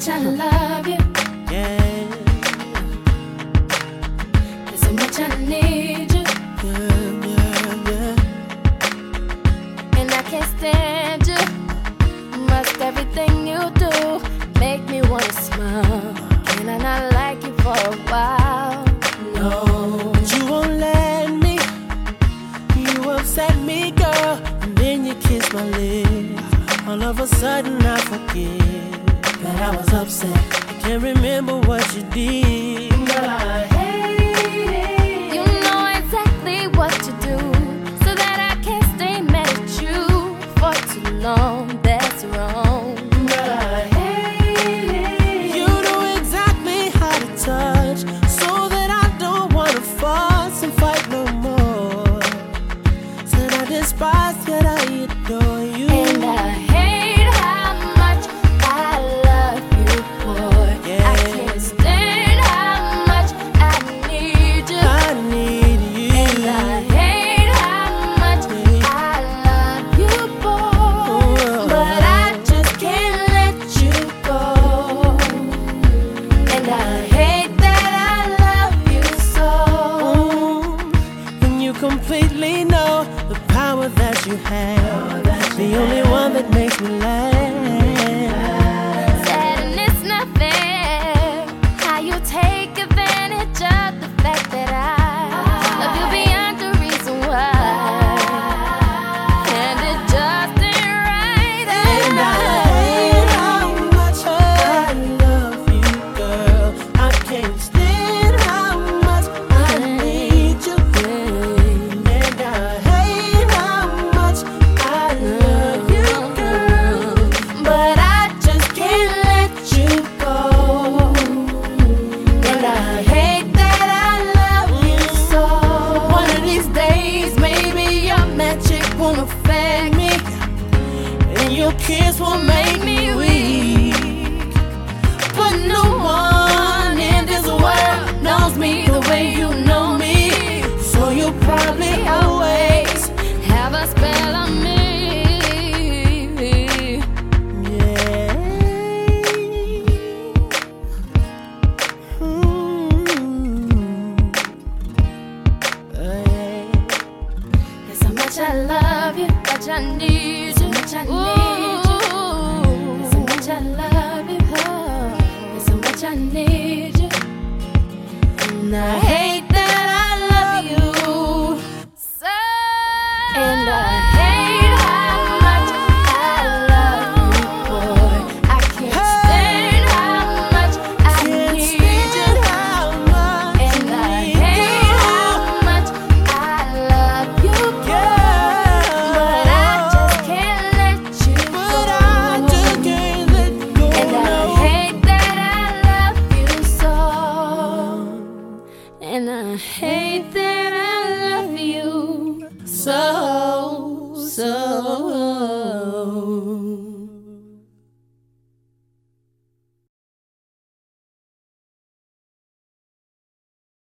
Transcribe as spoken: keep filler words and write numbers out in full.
much I love you. Yeah. There's so much I need you. Yeah, yeah, yeah. And I can't stand you. Must everything you do make me wanna smile. Can I not like you for a while? No. But you won't let me. You upset me, girl. And then you kiss my lips. All of a sudden I forget that I was upset. I can't remember what you did, but I hate it. You know exactly what to do, so that I can't stay mad at you for too long. That's wrong. But I hate it. You know exactly how to touch, so that I don't wanna fuss and fight no more. Said I despise, yet I adore you. And I hate how much I love you, boy. Yeah. I can't stand how much I need you. I need you. And I hate how much I love you, boy. But I just can't let you go. And I hate that I love you so. Mm, and you completely know the power that you have. The only one that makes me laugh. Sad and it's not fair how you take advantage of the fact that I love you beyond the reason why. And it just ain't right. And I hate how much I love you, girl. I can't stand how much I need you. And I hate how much I love you, girl. But I just can't let you go. And I hate that I love you so. One of these days, maybe your magic won't affect me, And your kiss will make me weak. but no one in this world knows me the way you know me. So you'll probably always, Have a spell on me. yeah. Mm. Yeah. There's so much I love you, much I need you, much I need you. There's so much I love you, there's so much I need you. And I hate that I love you so. And I hate how much I love you, boy. I can't stand how much I Can't need stand you. how much And I I need hate you. how much I love you, but I just can't let you But go. I just can't let go. And I no. hate that I love you so. And I hate that I love you So